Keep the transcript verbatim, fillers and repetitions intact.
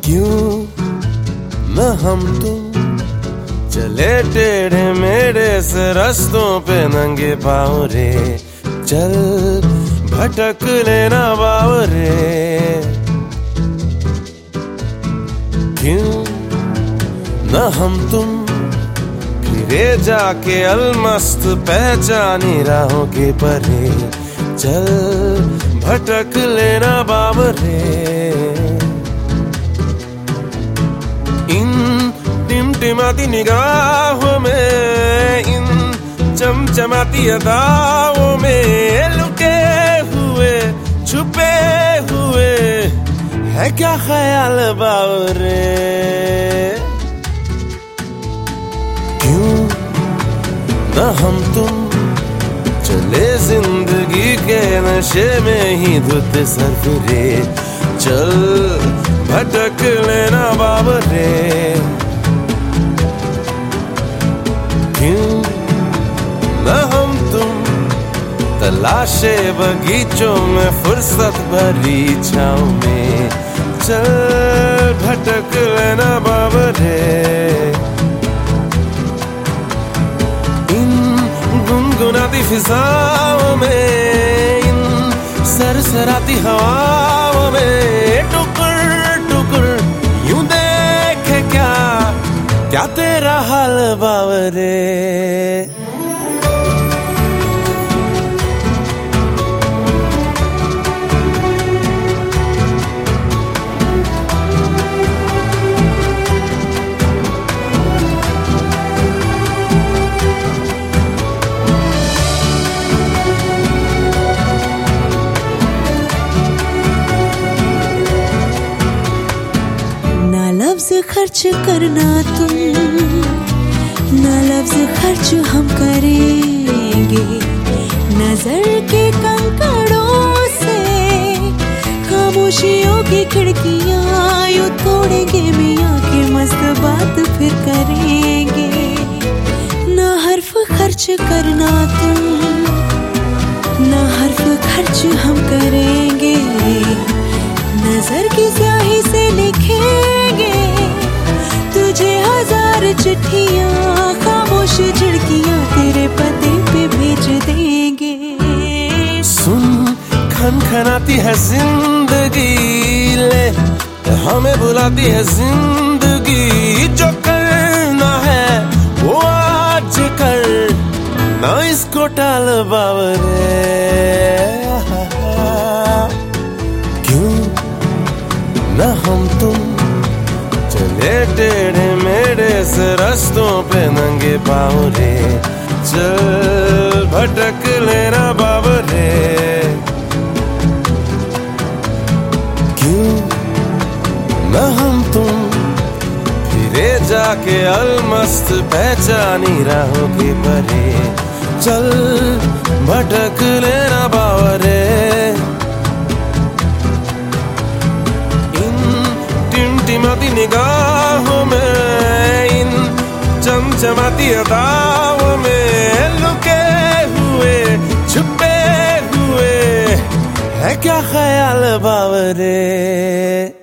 क्यों न हम तुम चले टेढ़े मेढ़े से रास्तों पे नंगे पाँव रे, चल भटक लेना बाव रे। क्यों न हम तुम फिरे जाके अलमस्त पहचानी राहों के परे, चल भटक लेना बाव रे। इन टिमटिमाती निगाहों में, इन चमचमाती अदाओं में लुके हुए छुपे हुए है क्या ख्याल बावरे। क्यों न हम तुम चले जिंदगी के नशे में ही धुत सर फिरे, चल भटक लेना बावरे। क्यों न हम तुम तलाशे बगीचों में फुर्सत भरी छाँव में, चल भटक लेना बावरे। इन गुनगुनाती फिजाओं में, इन सरसराती हवाओं में टुकर टुकर यूं देखे क्या क्या तेरा हाल बावरे। लफ्ज़ खर्च करना तुम, ना लफ्ज़ खर्च हम करेंगे। नजर के कंकड़ों से खामोशियों की खिड़कियां यूं तोड़ेंगे, मियाँ की मस्त बात फिर करेंगे। ना हर्फ खर्च करना तुम, ना हर्फ खर्च हम करेंगे। नजर की स्याही से लिखेंगे तुझे हजार चिट्ठियां, खामोश झिड़कियां तेरे पते पे भेज देंगे। सुन खनखनाती है जिंदगी, ले हमें बुलाती है जिंदगी। जो करना है वो आज कर, ना इसको टाल बावरे। क्यों न हम तुम चले टेढ़े मेढ़े से रास्तों पे नंगे पाँव रे, चल भटक लेना बावरे। क्यों न हम तुम फिरे जाके अलमस्त पहचानी राहों के परे, चल भटक लेना बावरे। टिमटिमाती निगाहों में, इन चमचमाती अदाओं में लुके हुए छुपे हुए है क्या ख्याल बावरे।